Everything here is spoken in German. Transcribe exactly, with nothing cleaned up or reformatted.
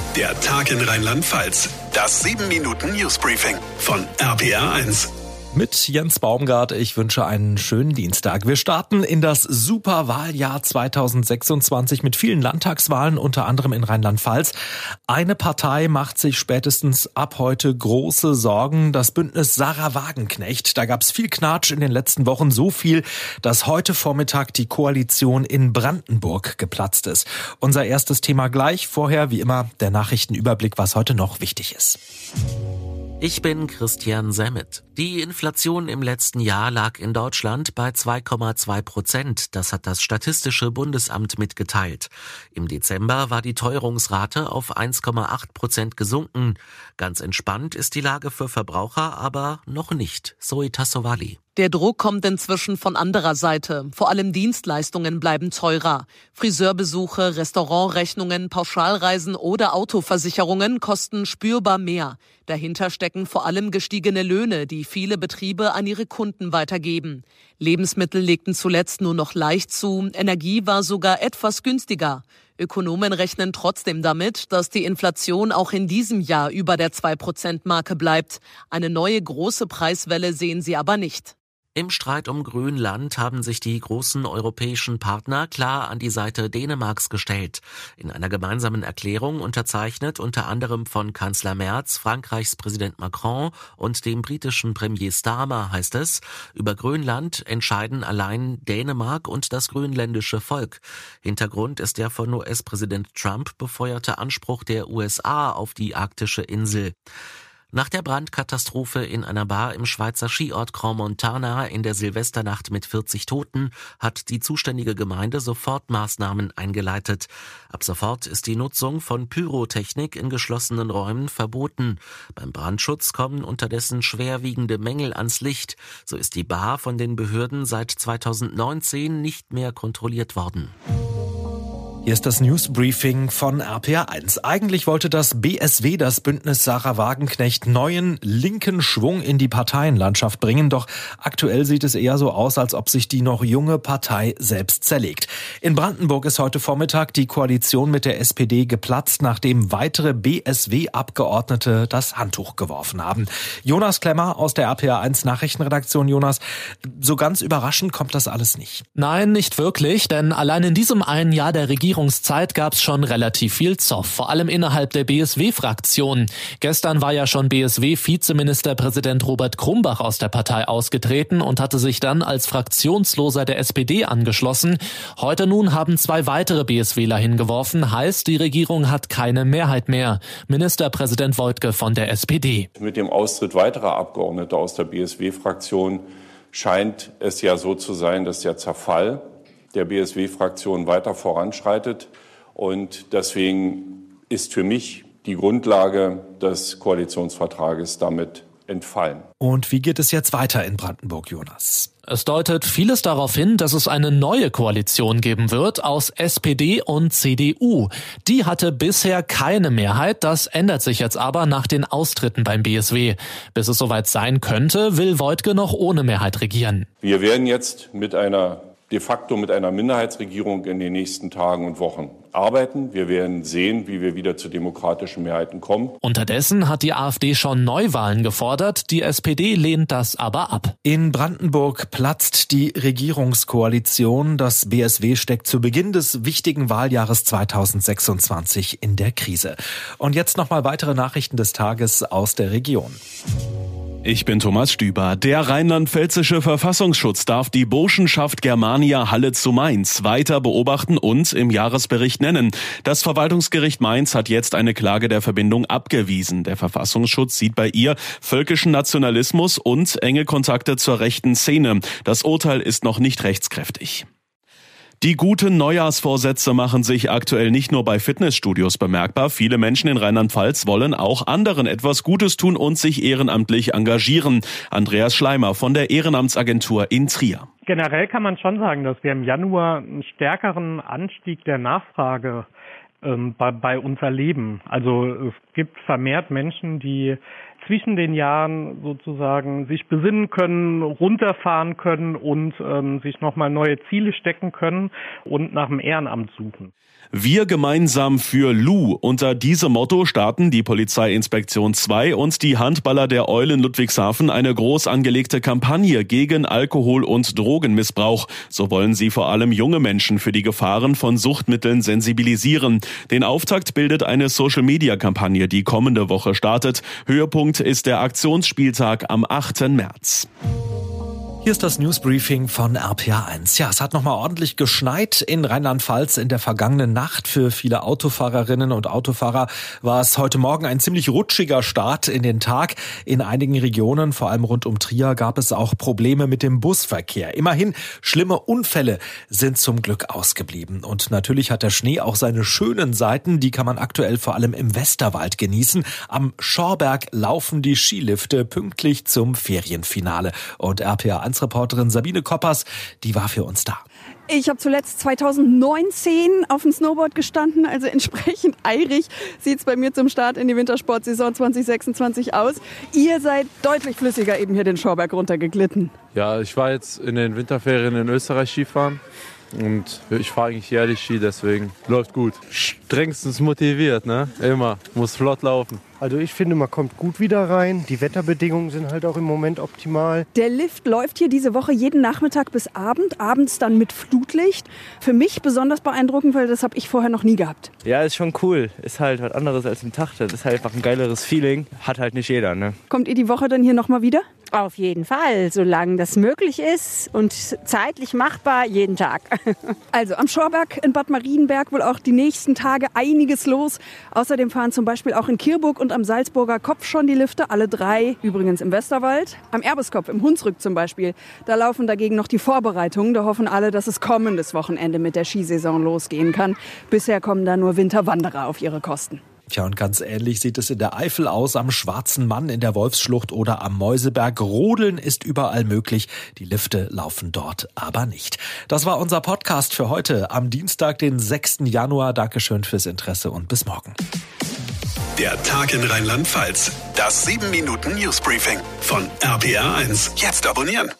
Der Tag in Rheinland-Pfalz. Das sieben Minuten Newsbriefing von R P R eins. Mit Jens Baumgart, ich wünsche einen schönen Dienstag. Wir starten in das Superwahljahr zweitausendsechsundzwanzig mit vielen Landtagswahlen, unter anderem in Rheinland-Pfalz. Eine Partei macht sich spätestens ab heute große Sorgen, das Bündnis Sarah Wagenknecht. Da gab es viel Knatsch in den letzten Wochen, so viel, dass heute Vormittag die Koalition in Brandenburg geplatzt ist. Unser erstes Thema gleich, vorher wie immer der Nachrichtenüberblick, was heute noch wichtig ist. Ich bin Christian Semmet. Die Inflation im letzten Jahr lag in Deutschland bei zwei Komma zwei Prozent. Das hat das Statistische Bundesamt mitgeteilt. Im Dezember war die Teuerungsrate auf eins Komma acht Prozent gesunken. Ganz entspannt ist die Lage für Verbraucher aber noch nicht. Zoe Tassovali. Der Druck kommt inzwischen von anderer Seite. Vor allem Dienstleistungen bleiben teurer. Friseurbesuche, Restaurantrechnungen, Pauschalreisen oder Autoversicherungen kosten spürbar mehr. Dahinter stecken vor allem gestiegene Löhne, die viele Betriebe an ihre Kunden weitergeben. Lebensmittel legten zuletzt nur noch leicht zu, Energie war sogar etwas günstiger. Ökonomen rechnen trotzdem damit, dass die Inflation auch in diesem Jahr über der zwei Prozent Marke bleibt. Eine neue große Preiswelle sehen sie aber nicht. Im Streit um Grönland haben sich die großen europäischen Partner klar an die Seite Dänemarks gestellt. In einer gemeinsamen Erklärung, unterzeichnet unter anderem von Kanzler Merz, Frankreichs Präsident Macron und dem britischen Premier Starmer, heißt es, über Grönland entscheiden allein Dänemark und das grönländische Volk. Hintergrund ist der von U S-Präsident Trump befeuerte Anspruch der U S A auf die arktische Insel. Nach der Brandkatastrophe in einer Bar im Schweizer Skiort Crans-Montana in der Silvesternacht mit vierzig Toten hat die zuständige Gemeinde Sofortmaßnahmen eingeleitet. Ab sofort ist die Nutzung von Pyrotechnik in geschlossenen Räumen verboten. Beim Brandschutz kommen unterdessen schwerwiegende Mängel ans Licht. So ist die Bar von den Behörden seit zweitausendneunzehn nicht mehr kontrolliert worden. Hier ist das Newsbriefing von R P R eins. Eigentlich wollte das B S W, das Bündnis Sarah Wagenknecht, neuen linken Schwung in die Parteienlandschaft bringen. Doch aktuell sieht es eher so aus, als ob sich die noch junge Partei selbst zerlegt. In Brandenburg ist heute Vormittag die Koalition mit der S P D geplatzt, nachdem weitere B S W-Abgeordnete das Handtuch geworfen haben. Jonas Klemmer aus der R P R eins Nachrichtenredaktion. Jonas, so ganz überraschend kommt das alles nicht. Nein, nicht wirklich, denn allein in diesem einen Jahr der Regierung Regierungszeit gab es schon relativ viel Zoff, vor allem innerhalb der B S W-Fraktion. Gestern war ja schon B S W-Vizeministerpräsident Robert Krumbach aus der Partei ausgetreten und hatte sich dann als Fraktionsloser der S P D angeschlossen. Heute nun haben zwei weitere BSWler hingeworfen, heißt, die Regierung hat keine Mehrheit mehr. Ministerpräsident Woidke von der S P D. Mit dem Austritt weiterer Abgeordneter aus der B S W-Fraktion scheint es ja so zu sein, dass der Zerfall der B S W-Fraktion weiter voranschreitet. Und deswegen ist für mich die Grundlage des Koalitionsvertrages damit entfallen. Und wie geht es jetzt weiter in Brandenburg, Jonas? Es deutet vieles darauf hin, dass es eine neue Koalition geben wird aus S P D und C D U. Die hatte bisher keine Mehrheit, das ändert sich jetzt aber nach den Austritten beim B S W. Bis es soweit sein könnte, will Woidke noch ohne Mehrheit regieren. Wir werden jetzt mit einer de facto mit einer Minderheitsregierung in den nächsten Tagen und Wochen arbeiten. Wir werden sehen, wie wir wieder zu demokratischen Mehrheiten kommen. Unterdessen hat die AfD schon Neuwahlen gefordert, die S P D lehnt das aber ab. In Brandenburg platzt die Regierungskoalition. Das B S W steckt zu Beginn des wichtigen Wahljahres zweitausendsechsundzwanzig in der Krise. Und jetzt nochmal weitere Nachrichten des Tages aus der Region. Ich bin Thomas Stüber. Der rheinland-pfälzische Verfassungsschutz darf die Burschenschaft Germania Halle zu Mainz weiter beobachten und im Jahresbericht nennen. Das Verwaltungsgericht Mainz hat jetzt eine Klage der Verbindung abgewiesen. Der Verfassungsschutz sieht bei ihr völkischen Nationalismus und enge Kontakte zur rechten Szene. Das Urteil ist noch nicht rechtskräftig. Die guten Neujahrsvorsätze machen sich aktuell nicht nur bei Fitnessstudios bemerkbar. Viele Menschen in Rheinland-Pfalz wollen auch anderen etwas Gutes tun und sich ehrenamtlich engagieren. Andreas Schleimer von der Ehrenamtsagentur in Trier. Generell kann man schon sagen, dass wir im Januar einen stärkeren Anstieg der Nachfrage ähm, bei, bei uns erleben. Also es gibt vermehrt Menschen, die zwischen den Jahren sozusagen sich besinnen können, runterfahren können und ähm, sich nochmal neue Ziele stecken können und nach dem Ehrenamt suchen. Wir gemeinsam für Lou. Unter diesem Motto starten die Polizeiinspektion zwei und die Handballer der Eulen Ludwigshafen eine groß angelegte Kampagne gegen Alkohol- und Drogenmissbrauch. So wollen sie vor allem junge Menschen für die Gefahren von Suchtmitteln sensibilisieren. Den Auftakt bildet eine Social-Media-Kampagne, die kommende Woche startet. Höhepunkt ist der Aktionsspieltag am achten März. Hier ist das Newsbriefing von R P R eins. Ja, es hat nochmal ordentlich geschneit in Rheinland-Pfalz in der vergangenen Nacht. Für viele Autofahrerinnen und Autofahrer war es heute Morgen ein ziemlich rutschiger Start in den Tag. In einigen Regionen, vor allem rund um Trier, gab es auch Probleme mit dem Busverkehr. Immerhin, schlimme Unfälle sind zum Glück ausgeblieben. Und natürlich hat der Schnee auch seine schönen Seiten. Die kann man aktuell vor allem im Westerwald genießen. Am Schorberg laufen die Skilifte pünktlich zum Ferienfinale. Und R P R eins Reporterin Sabine Koppers, die war für uns da. Ich habe zuletzt zweitausendneunzehn auf dem Snowboard gestanden, also entsprechend eirig sieht es bei mir zum Start in die Wintersportsaison zwanzig sechsundzwanzig aus. Ihr seid deutlich flüssiger eben hier den Schorberg runtergeglitten. Ja, ich war jetzt in den Winterferien in Österreich Skifahren. Und ich fahre eigentlich jährlich Ski, deswegen läuft gut. Strengstens motiviert, ne? Immer. Muss flott laufen. Also ich finde, man kommt gut wieder rein. Die Wetterbedingungen sind halt auch im Moment optimal. Der Lift läuft hier diese Woche jeden Nachmittag bis Abend. Abends dann mit Flutlicht. Für mich besonders beeindruckend, weil das habe ich vorher noch nie gehabt. Ja, ist schon cool. Ist halt was anderes als im Tag. Das ist halt einfach ein geileres Feeling. Hat halt nicht jeder, ne? Kommt ihr die Woche dann hier nochmal wieder? Auf jeden Fall, solange das möglich ist und zeitlich machbar, jeden Tag. Also am Schorberg in Bad Marienberg wohl auch die nächsten Tage einiges los. Außerdem fahren zum Beispiel auch in Kirburg und am Salzburger Kopf schon die Lifte, alle drei, übrigens im Westerwald. Am Erbeskopf, im Hunsrück zum Beispiel, da laufen dagegen noch die Vorbereitungen. Da hoffen alle, dass es kommendes Wochenende mit der Skisaison losgehen kann. Bisher kommen da nur Winterwanderer auf ihre Kosten. Tja, und ganz ähnlich sieht es in der Eifel aus, am Schwarzen Mann in der Wolfsschlucht oder am Mäuseberg. Rodeln ist überall möglich. Die Lifte laufen dort aber nicht. Das war unser Podcast für heute am Dienstag, den sechsten Januar. Dankeschön fürs Interesse und bis morgen. Der Tag in Rheinland-Pfalz. Das sieben Minuten Newsbriefing von R P R eins. Jetzt abonnieren.